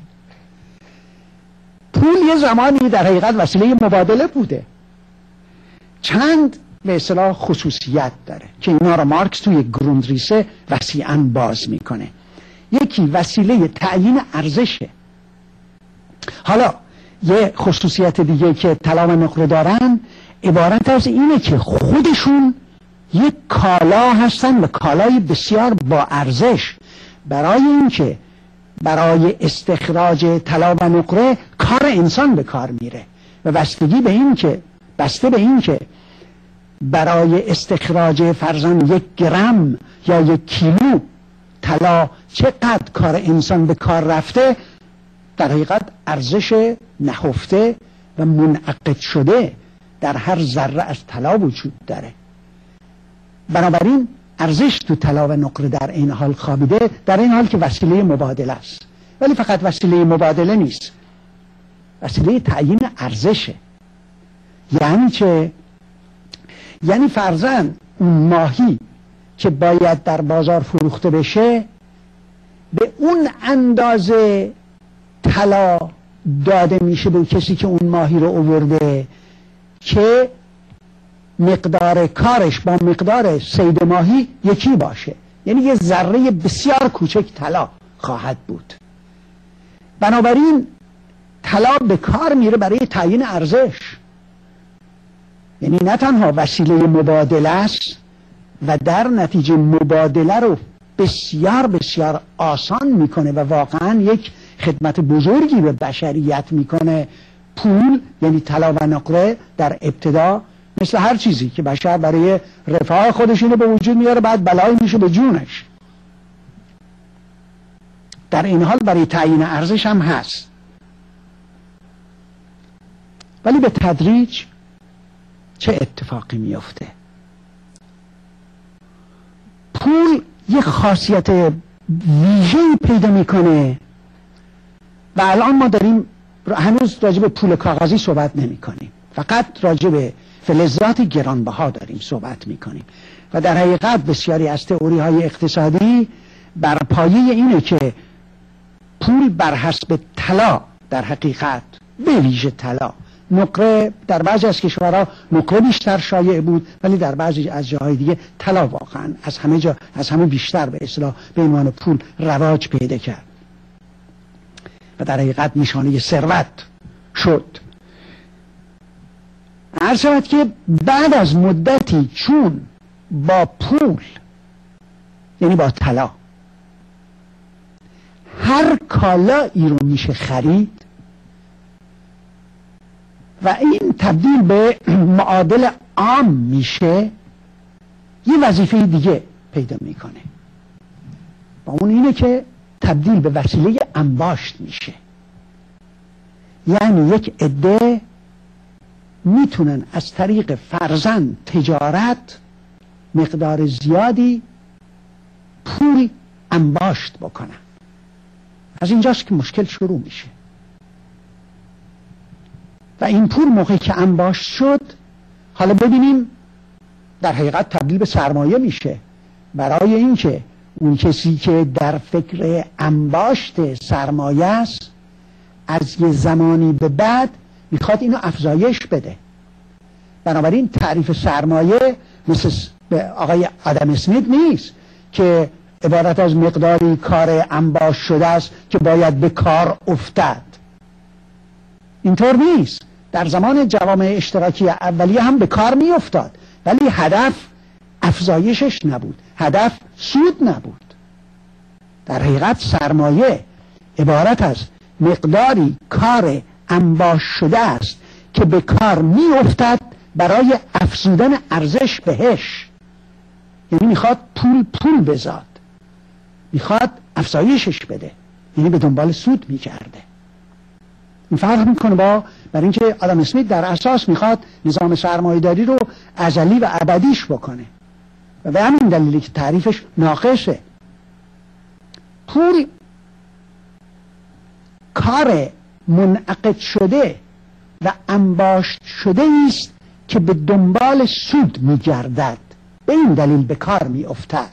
پول یه زمانی در حقیقت وسیله مبادله بوده، چند به اصطلاح خصوصیت داره که اینا رو مارکس توی گروندریسه وسیعاً باز میکنه. یکی وسیله تعیین ارزشه. حالا یه خصوصیت دیگه که طلا و نقره دارن عبارت از اینه که خودشون یک کالا هستن و کالای بسیار با ارزش. برای اینکه برای استخراج طلا و نقره کار انسان به کار میره و بسته به این که برای استخراج فرضاً 1 گرم یا 1 کیلو طلا چقدر کار انسان به کار رفته، در حقیقت ارزش نهفته و منعقد شده در هر ذره از طلا وجود داره. بنابراین ارزش تو طلا و نقره در این حال خوابیده، در این حال که وسیله مبادله است. ولی فقط وسیله مبادله نیست، وسیله تعیین ارزشه. یعنی چه؟ یعنی فرضاً اون ماهی که باید در بازار فروخته بشه به اون اندازه طلا داده میشه به کسی که اون ماهی رو آورده که مقدار کارش با مقدار صید ماهی یکی باشه، یعنی یه ذره بسیار کوچک طلا خواهد بود. بنابراین طلا به کار میره برای تعیین ارزش، یعنی نه تنها وسیله مبادله است و در نتیجه مبادله رو بسیار بسیار آسان میکنه و واقعا یک خدمت بزرگی به بشریت میکنه. پول یعنی طلا و نقره در ابتدا مثل هر چیزی که بشر برای رفاه خودش اینو به وجود میاره، بعد بلایی میشه به جونش. در این حال برای تعیین ارزش هم هست. ولی به تدریج چه اتفاقی میفته؟ پول یک خاصیت ویژه‌ای پیدا میکنه و الان ما داریم هنوز راجع به پول کاغذی صحبت نمی کنیم، فقط راجع به فلزات گرانبها داریم صحبت می کنیم و در حقیقت بسیاری از تئوری های اقتصادی بر پایه اینه که پول بر حسب طلا، در حقیقت به ویژه طلا، نقره در بعضی از کشورها نقره بیشتر شایع بود، ولی در بعضی از جاهای دیگه طلا واقعا از همه بیشتر به اصطلاح به عنوان پول رواج پیدا کرد و در حقیقت نشانه ثروت شد. عرض شود که بعد از مدتی چون با پول، یعنی با طلا، هر کالایی رو میشه خرید و این تبدیل به معادل عام میشه، یه وظیفه دیگه پیدا میکنه و اون اینه که تبدیل به وسیله انباشت میشه. یعنی یک عده میتونن از طریق فرضاً تجارت مقدار زیادی پول انباشت بکنن. از اینجاست که مشکل شروع میشه و این پول موقعی که انباشت شد، حالا ببینیم در حقیقت تبدیل به سرمایه میشه، برای اینکه اون کسی که در فکر انباشت سرمایه است از یه زمانی به بعد میخواد اینو افزایش بده. بنابراین تعریف سرمایه مثل آقای آدم اسمیت نیست که عبارت از مقداری کار انباشت شده است که باید به کار افتد. اینطور نیست. در زمان جوامع اشتراکی اولیه هم به کار می افتاد، ولی هدف افزایشش نبود، هدف سود نبود. در حقیقت سرمایه عبارت از مقداری کار انباشت شده است که به کار می افتد برای افزودن ارزش بهش. یعنی میخواد پول بزاد، میخواد افزایشش بده، یعنی به دنبال سود میکرده. این فرق میکنه برای اینکه آدم اسمیت در اساس میخواد نظام سرمایه‌داری رو ازلی و ابدیش بکنه و به همین دلیلی که تعریفش ناقصه. پول کار منعقد شده و انباشت شده است که به دنبال سود میگردد، به این دلیل به کار میافتد.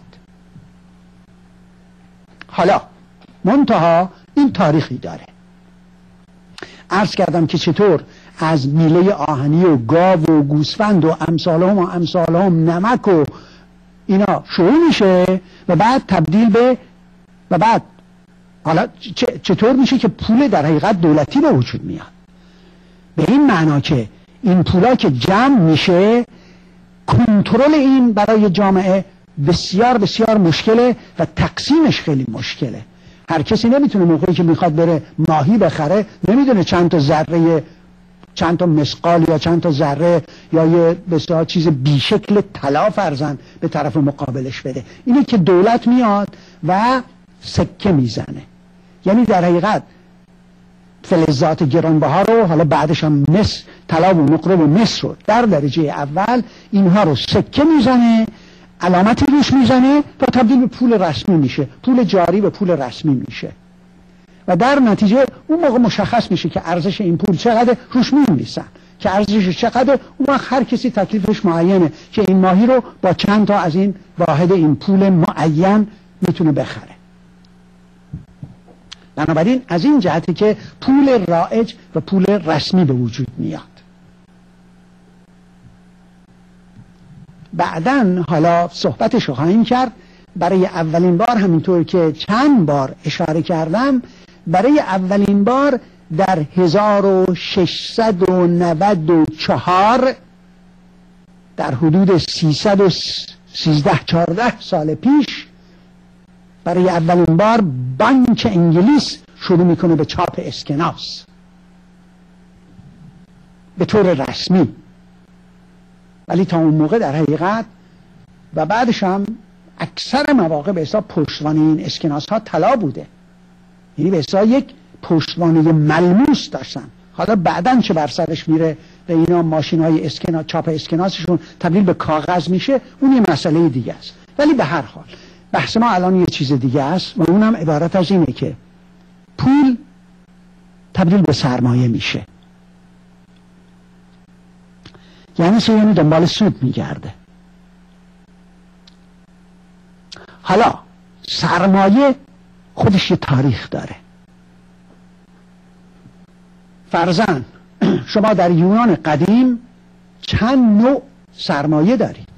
حالا منتها این تاریخی داره. عرض کردم که چطور از میله آهنی و گاو و گوسفند و امثالهم نمک و اینا شروع میشه و بعد تبدیل به و بعد حالا چطور میشه که پول در حقیقت دولتی به وجود میاد. به این معنا که این پولا که جمع میشه، کنترل این برای جامعه بسیار بسیار مشکله و تقسیمش خیلی مشکله. هر کسی نمیتونه موقعی که میخواد بره ماهی بخره نمیدونه چند تا ذره، چند تا مسقال یا چند تا ذره یا یه بسیار چیز بیشکل طلا فرضاً به طرف مقابلش بده. اینه که دولت میاد و سکه میزنه. یعنی در حقیقت فلزات گرانبها رو، حالا بعدش هم مس، طلا و نقره و مس رو در درجه اول اینها رو سکه میزنه، علامتی روش میزنه تا تبدیل به پول رسمی میشه، پول جاری به پول رسمی میشه و در نتیجه اون موقع مشخص میشه که ارزش این پول چقدر، روش مینویسن که ارزشش چقدر. اون وقت هر کسی تکلیفش معینه که این ماهی رو با چند تا از این واحد این پول معین میتونه بخره. بنابراین از این جهتی که پول رایج و پول رسمی به وجود میاد. بعدن حالا صحبتشو خواهیم کرد. برای اولین بار، همینطور که چند بار اشاره کردم، برای اولین بار در 1694 در حدود 313-14 سال پیش برای اولین بار بانک انگلیس شروع میکنه به چاپ اسکناس به طور رسمی. ولی تا اون موقع در حقیقت و بعدش هم اکثر مواقع به حساب پشتوانه این اسکناس ها طلا بوده. یعنی به حساب یک پشتوانه ملموس داشتن، حالا بعدن چه بر سرش میره و اینا ماشین‌های چاپ اسکناسشون تبدیل به کاغذ میشه، اون یه مسئله دیگه است. ولی به هر حال بحث ما الان یه چیز دیگه است و اونم عبارت از اینه که پول تبدیل به سرمایه میشه، یعنی دنبال سود میگرده. حالا سرمایه خودش یه تاریخ داره. فرضاً شما در یونان قدیم چند نوع سرمایه دارید.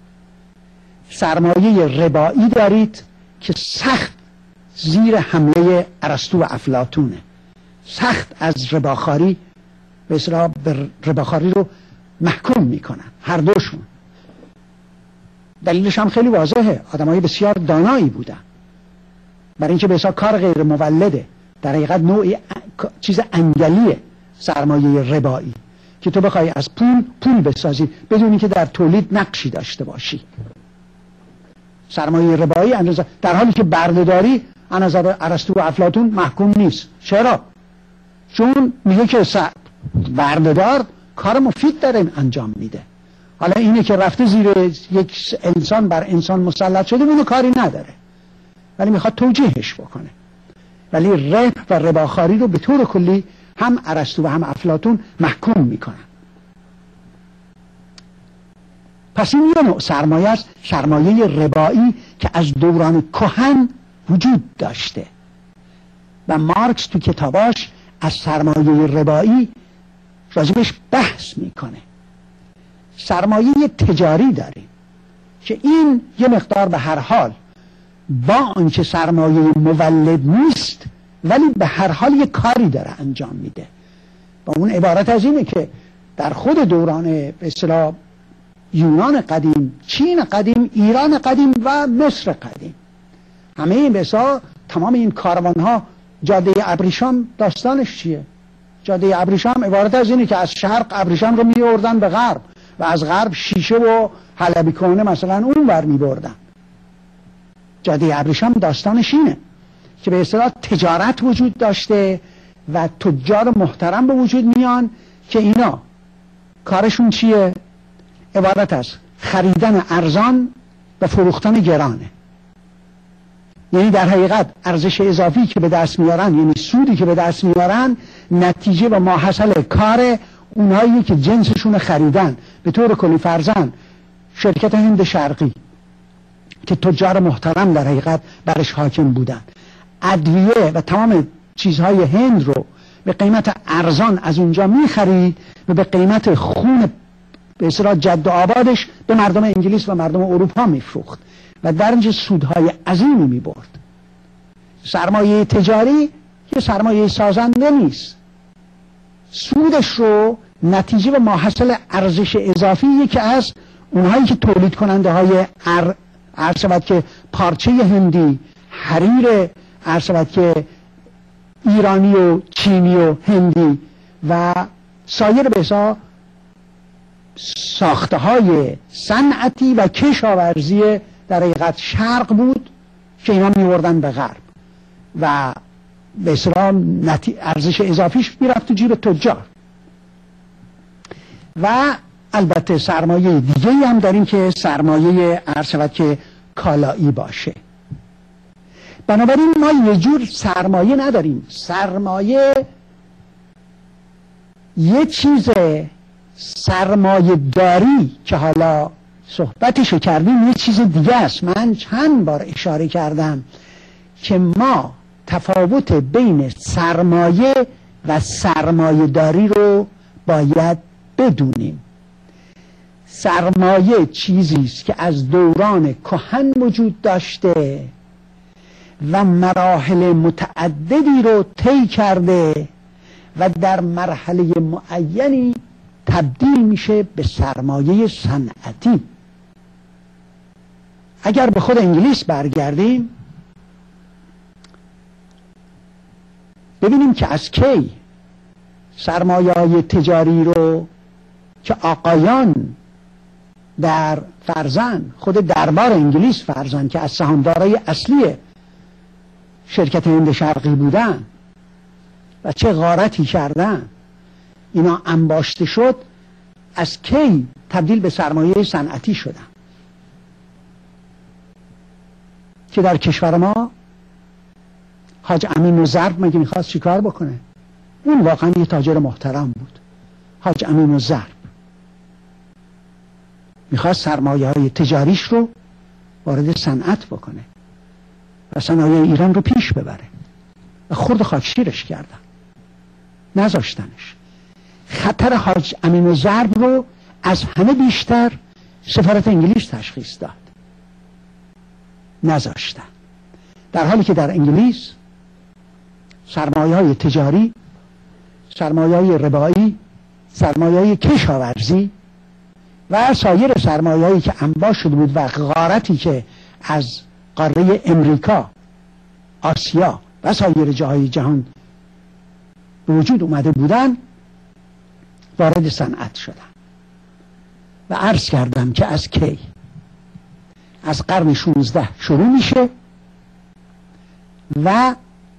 سرمایه ربایی دارید که سخت زیر حمله ارسطو و افلاطونه، سخت از رباخاری به اصطلاح به رباخاری رو محکوم میکنن هر دوشون. دلیلش هم خیلی واضحه، آدمای بسیار دانایی بودن، برای اینکه به اصطلاح کار غیر مولده، در حقیقت نوعی چیز انگلیه سرمایه ربایی، که تو بخوای از پول بسازی بدون اینکه در تولید نقشی داشته باشی. سرمایه ربایی در حالی که بردهداری از نظر ارسطو و افلاطون محکوم نیست. چرا؟ چون میگه که بردهدار کار مفید داره انجام میده. حالا اینه که رفته زیر یک انسان بر انسان مسلط شده اونو کاری نداره، ولی میخواد توجیهش بکنه. ولی ربح و رباخاری رو به طور کلی هم ارسطو و هم افلاطون محکوم میکنن. پس این یه نوع سرمایه است، سرمایه ربایی که از دوران کهن وجود داشته و مارکس تو کتاباش از سرمایه ربایی راجبش بحث میکنه. سرمایه تجاری داریم که این یه مقدار به هر حال با آنکه سرمایه مولد نیست ولی به هر حال یه کاری داره انجام میده. با اون عبارت از اینه که در خود دوران به اصطلاح یونان قدیم، چین قدیم، ایران قدیم و مصر قدیم، همه این به اصطلاح تمام این کاروان ها، جاده ابریشم داستانش چیه؟ جاده ابریشم عبارت از اینه که از شرق ابریشم رو میوردن به غرب و از غرب شیشه و حلبی کهنه مثلا اون ور میبردن. جاده ابریشم داستانش اینه که به اصطلاح تجارت وجود داشته و تجار محترم به وجود میان که اینا کارشون چیه؟ عبارت از خریدن ارزان و فروختن گرانه. یعنی در حقیقت ارزش اضافی که به دست میارن، یعنی سودی که به دست میارن، نتیجه و ماحصل کار اونهایی که جنسشون خریدن. به طور کلی فرضاً شرکت هند شرقی که تجار محترم در حقیقت برش حاکم بودن، ادویه و تمام چیزهای هند رو به قیمت ارزان از اونجا میخرید و به قیمت خون به اصطلاح جد و آبادش به مردم انگلیس و مردم اروپا میفروخت و در اینجا سودهای عظیمی میبرد. سرمایه تجاری که سرمایه سازنده نیست، سودش رو نتیجه و ماحصل ارزش اضافی که از اونهایی که تولید کننده های عرض شود که پارچه هندی، حریر عرض شود که ایرانی و چینی و هندی و سایر به حساب ساخته های صنعتی و کشاورزی در حقیقت شرق بود که اینا میوردن به غرب و به اصطلاح ارزش اضافیش میرفت تو جیب تجار. و البته سرمایه دیگه هم داریم که سرمایه عرض شود که کالایی باشه. بنابراین ما یه جور سرمایه نداریم. سرمایه یه چیز سرمایه داری که حالا صحبتشو کردیم یه چیز دیگه است. من چند بار اشاره کردم که ما تفاوت بین سرمایه و سرمایه داری رو باید بدونیم. سرمایه چیزی است که از دوران کهن وجود داشته و مراحل متعددی رو طی کرده و در مرحله معینی تبدیل میشه به سرمایه صنعتی. اگر به خود انگلیس برگردیم ببینیم که از کی سرمایه‌های تجاری رو که آقایان در فرزن خود دربار انگلیس فرزن که از سهامدارای اصلی شرکت هند شرقی بودن و چه غارتی کردن اینا انباشته شد از کی تبدیل به سرمایه صنعتی شدن که در کشور ما حاج امین الضرب مگه میخواست چیکار بکنه؟ اون واقعا یه تاجر محترم بود. حاج امین الضرب میخواست سرمایه های تجاریش رو وارد صنعت بکنه و صنایع ایران رو پیش ببره و خرد خاکشیرش کردن، نذاشتنش. خطر حاج امین الضرب رو از همه بیشتر سفارت انگلیس تشخیص داد، نذاشتن. در حالی که در انگلیس سرمایه های تجاری، سرمایه های ربایی، سرمایه های کشاورزی و سایر سرمایه هایی که انباش شده بود و غارتی که از قاره امریکا، آسیا و سایر جاهای جهان به وجود اومده بودن وارد صنعت شدن. و عرض کردم که از کی؟ از قرن 16 شروع میشه و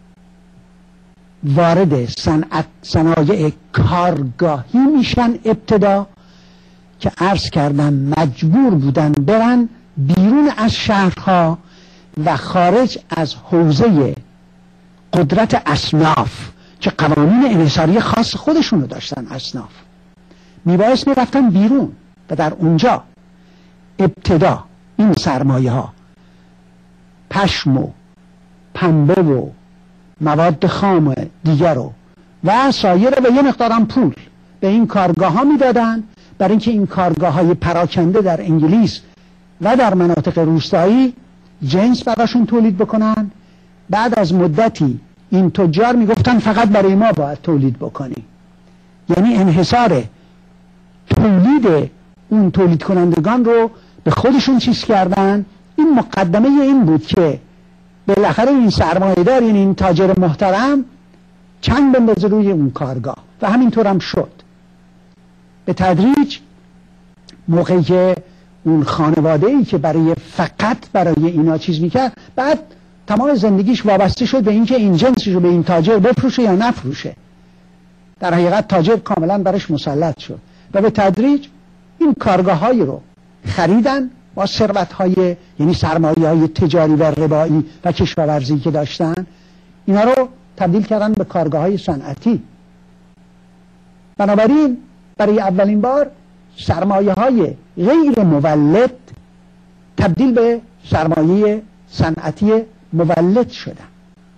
وارد صنایع کارگاهی میشن ابتدا، که عرض کردم مجبور بودن برن بیرون از شهرها و خارج از حوزه قدرت اصناف که قوانین انحصاری خاص خودشونو داشتن. اصناف میبایست میرفتن بیرون و در اونجا ابتدا این سرمایه ها پشم و پنبه و مواد خام دیگر و سایر و یه مقدارم پول به این کارگاه ها میدادن، برای اینکه این کارگاه های پراکنده در انگلیس و در مناطق روستایی جنس براشون تولید بکنن. بعد از مدتی این تجار میگفتن فقط برای ما باید تولید بکنی، یعنی انحصار تولید اون تولید کنندگان رو به خودشون چیز کردن. این مقدمه این بود که بالاخره این سرمایه‌دار، یعنی این تاجر محترم، چنگ بندازه روی اون کارگاه و همینطور هم شد. به تدریج موقعی که اون خانواده‌ای که فقط برای اینا چیز میکرد، بعد تمام زندگیش وابسته شد به اینکه این جنسش رو به این تاجر بفروشه یا نفروشه. در حقیقت تاجر کاملا برش مسلط شد و به تدریج این کارگاه‌های رو خریدن با ثروت‌های، یعنی سرمایه‌های تجاری و ربایی و کشاورزی که داشتن، اینا رو تبدیل کردن به کارگاه‌های صنعتی. بنابراین برای اولین بار سرمایه‌های غیر مولد تبدیل به سرمایه صنعتی مولد شدن.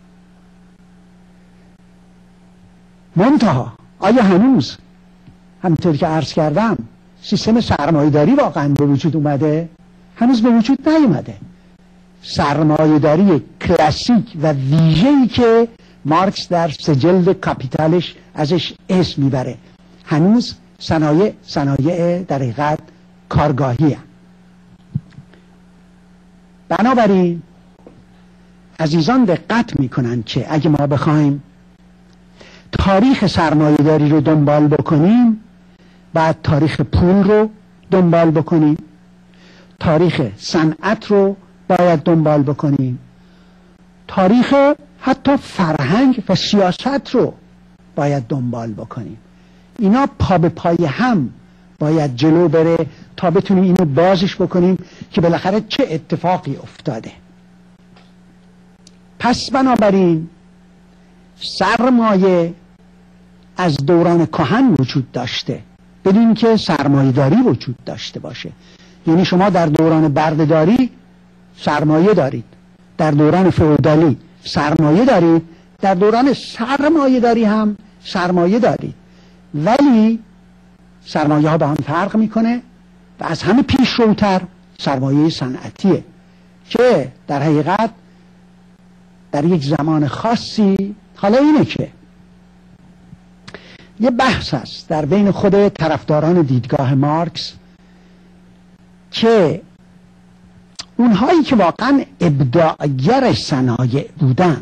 منتها آیا هنوز همونطور که عرض کردم سیستم سرمایه‌داری واقعا به وجود اومده؟ هنوز به وجود نیومده. سرمایه‌داری کلاسیک و ویژه‌ای که مارکس در سجل کاپیتالش ازش اسم میبره، هنوز صنایع در حقیقت کارگاهی هست. بنابراین عزیزان دقت میکنن که اگه ما بخوایم تاریخ سرمایه‌داری رو دنبال بکنیم، بعد تاریخ پول رو دنبال بکنیم، تاریخ صنعت رو باید دنبال بکنیم، تاریخ حتی فرهنگ و سیاست رو باید دنبال بکنیم. اینا پا به پای هم باید جلو بره تا بتونیم اینو بازش بکنیم که بالاخره چه اتفاقی افتاده. پس بنابراین سرمایه از دوران کهن وجود داشته بدون که سرمایه‌داری وجود داشته باشه. یعنی شما در دوران بردهداری سرمایه دارید، در دوران فئودالی سرمایه دارید، در دوران سرمایه‌داری هم سرمایه دارید، ولی سرمایه ها با هم فرق میکنه و از همه پیشروتر سرمایه صنعتیه که در حقیقت در یک زمان خاصی، حالا اینه که یه بحث هست در بین خود طرفداران دیدگاه مارکس که اونهایی که واقعا ابداعگر صنایع بودن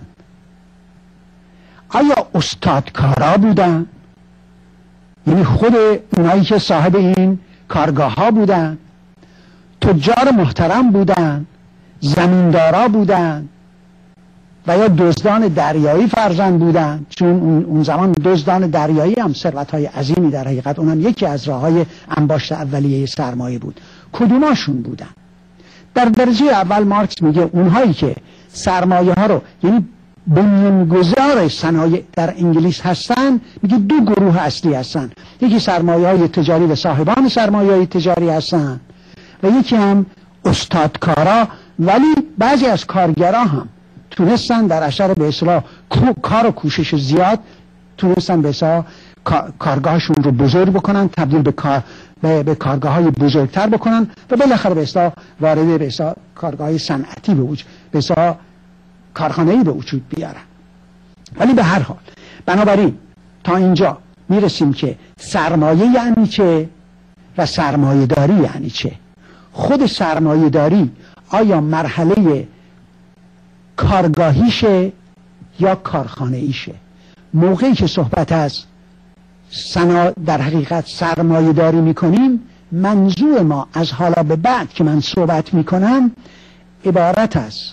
آیا استادکارا بودن؟ یعنی خود اونهایی که صاحب این کارگاه ها بودن، تجار محترم بودن، زمیندارا بودن، و یا دزدان دریایی فرزند بودن، چون اون زمان دزدان دریایی هم ثروت‌های عظیمی در حقیقت اونم یکی از راه‌های انباشت اولیه سرمایه بود. کدوماشون بودن؟ در درجه اول مارکس میگه اونهایی که سرمایه ها رو، یعنی بنیانگذار صنایع در انگلیس هستن، میگه دو گروه اصلی هستن. یکی سرمایه های تجاری و صاحبان سرمایه های تجاری هستن و یکی هم استادکارا، ولی بعضی از کارگرا هم تونستن در اثر به اصطلاح کار و کوشش زیاد تونستن به اصطلاح کارگاهشون رو بزرگ بکنن، تبدیل به کارگاه های بزرگتر بکنن و بالاخره به اصطلاح وارد به اصطلاح کارگاه صنعتی به اصطلاح کارخانه‌ای به وجود بیارن. ولی به هر حال بنابراین تا اینجا میرسیم که سرمایه یعنی چه و سرمایه داری یعنی چه. خود سرمایه داری آیا مرحله کارگاهیشه یا کارخانه‌ایشه؟ موقعی که صحبت از در حقیقت سرمایه داری میکنیم، منظور ما از حالا به بعد که من صحبت میکنم عبارت است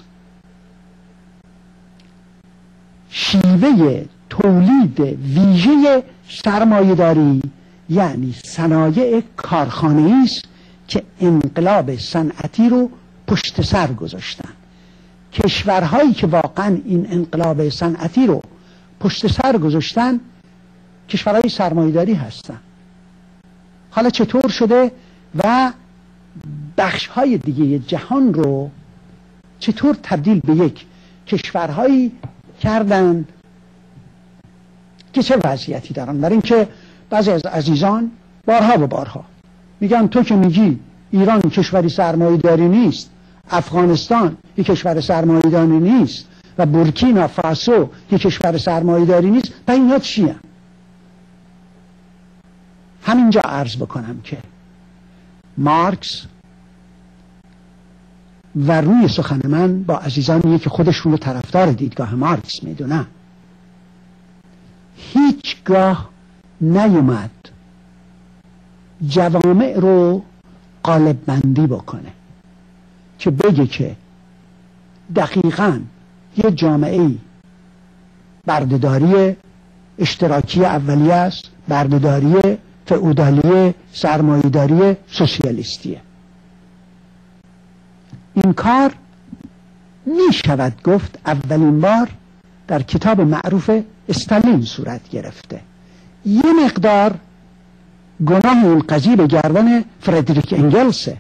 شیوه تولید ویژه سرمایه داری، یعنی صنایع کارخانه‌ای است که انقلاب صنعتی رو پشت سر گذاشتن. کشورهایی که واقعا این انقلاب صنعتی رو پشت سر گذاشتن کشورهای سرمایه‌داری هستن. حالا چطور شده و بخش‌های دیگه جهان رو چطور تبدیل به یک کشورهایی کردن که چه وضعیتی دارن؟ برای اینکه بعضی از عزیزان بارها و بارها میگن تو که میگی ایران کشوری سرمایه‌داری نیست، افغانستان یک کشور سرمایه‌داری نیست و بورکینا فاسو یک کشور سرمایه‌داری نیست، پس اینا چیه؟ همینجا عرض بکنم که مارکس و روی سخن من با عزیزانی که خودشون رو طرفدار دیدگاه مارکس میدونن هیچگاه نیومد جوامع رو قالب بندی بکنه که بگه که دقیقاً یه جامعه بردهداری اشتراکی اولیه است، بردهداری فئودالی سرمایه‌داری سوسیالیستیه. این کار می شود گفت اولین بار در کتاب معروف استالین صورت گرفته. یه مقدار گناه این قضیه به گردن فردریک انگلسه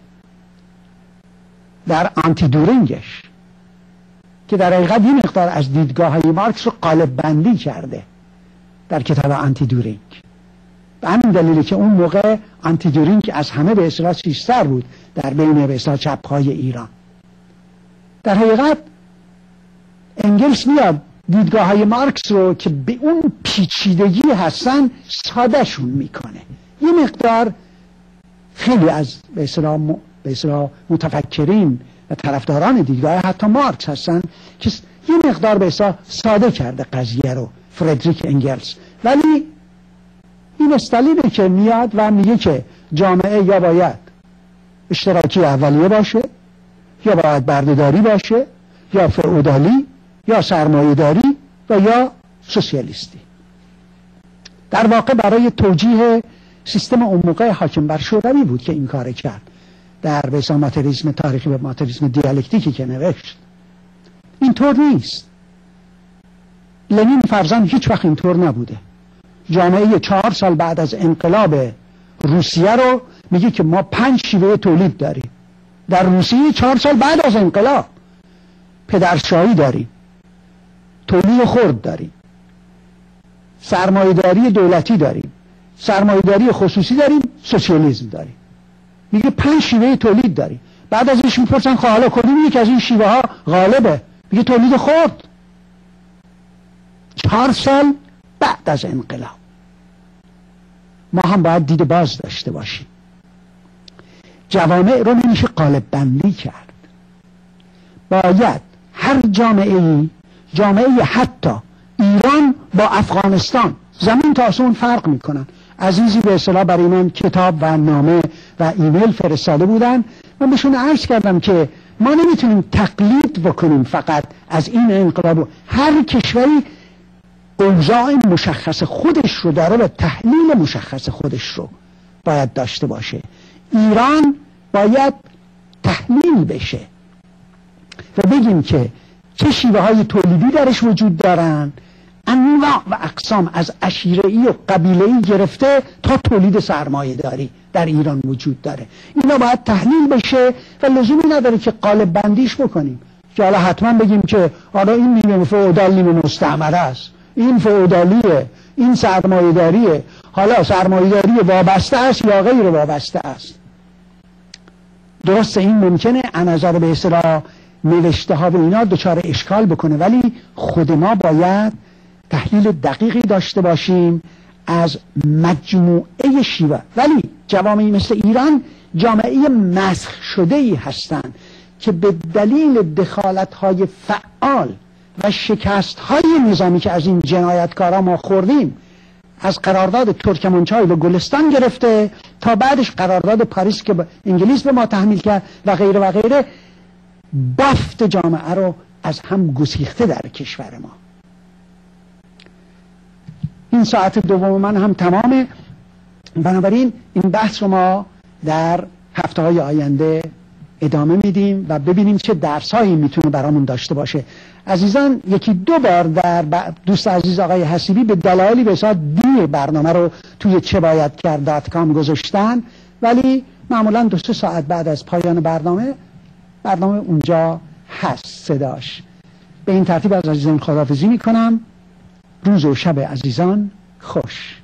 در آنتی دورینگش که در حقیقت یه مقدار از دیدگاه های مارکس رو قالب بندی کرده در کتاب آنتی دورینگ. به همین دلیله که اون موقع آنتی دورینگ از همه به اصطلاح چیزتر بود در بین به اصطلاح چپ‌های ایران. در حقیقت انگلس میاد دیدگاه های مارکس رو که به اون پیچیدگی هستن ساده شون میکنه. یه مقدار خیلی از به اصطلاح متفکرین و طرفداران دیدگاه حتی مارکس هستن که یه مقدار به اصطلاح ساده کرده قضیه رو فردریک انگلس. ولی این استالینه که میاد و میگه که جامعه یا باید اشتراکی اولیه باشه، یا باید بردهداری باشه، یا فئودالی، یا سرمایه‌داری و یا سوسیالیستی. در واقع برای توجیه سیستم اون موقع حاکم بر شوروی بود که این کار کرد در به اصطلاح ماتریسم تاریخی و ماتریسم دیالکتیکی که نوشت. اینطور نیست. لنین فرزند هیچ وقت اینطور نبوده. جامعه 4 سال بعد از انقلاب روسیه رو میگه که ما 5 شیوه تولید داریم. در روسیه 4 سال بعد از انقلاب پدرشاهی داریم، تولید خرد داریم، سرمایه‌داری دولتی داریم، سرمایه‌داری خصوصی داریم، سوسیالیسم داریم. میگه 5 شیوه تولید داریم. بعد ازش میپرسن خب حالا کدوم یک از این شیوه ها غالبه؟ میگه تولید خرد. 4 سال بعد از انقلاب. ما هم باید دید باز داشته باشیم. جوامع رو نمیشه قالب بندی کرد. باید هر جامعه حتی ایران با افغانستان زمین تا آسمون فرق میکنن. عزیزی به اصطلاح برای من کتاب و نامه و ایمیل فرستاده بودن. من بهشون عرض کردم که ما نمیتونیم تقلید بکنیم فقط از این انقلاب. هر کشوری اوضاع مشخص خودش رو داره و تحلیل مشخص خودش رو باید داشته باشه. ایران باید تحلیل بشه و بگیم که چه شیوه های تولیدی درش وجود دارن، انواع و اقسام از عشیره‌ای و قبیله‌ای گرفته تا تولید سرمایه داری در ایران وجود داره. اینا باید تحلیل بشه و لزومی نداره که قالب بندیش بکنیم که حالا حتما بگیم که آره این نیمه فئودال نیمه مستعمره است، این فئودالیه، این سرمایه داریه. حالا سرمایه داری وابسته است یا غیر وابسته است؟ درسته این ممکنه از نظر به اصطلاح نوشته ها و اینا دچار اشکال بکنه، ولی خود ما باید تحلیل دقیقی داشته باشیم از مجموعه شیوه. ولی جوامعی مثل ایران جامعه مسخ شده ای هستند که به دلیل دخالت های فعال و شکست های نظامی که از این جنایتکارا ما خوردیم، از قرارداد ترکمانچای و گلستان گرفته تا بعدش قرارداد پاریس که انگلیس به ما تحمیل کرد و غیره و غیره، بافت جامعه رو از هم گسیخته در کشور ما. این ساعت دوم من هم تمامه، بنابراین این بحث رو ما در هفته های آینده ادامه میدیم و ببینیم چه درس هایی میتونه برامون داشته باشه. عزیزان یکی دو بار در دوست عزیز آقای حسیبی به دلایلی به حساب دیر برنامه رو توی چه باید کرد .com گذاشتن، ولی معمولا 2-3 ساعت بعد از پایان برنامه اونجا هست صداش. به این ترتیب از عزیزان خداحافظی میکنم. روز و شب عزیزان خوش.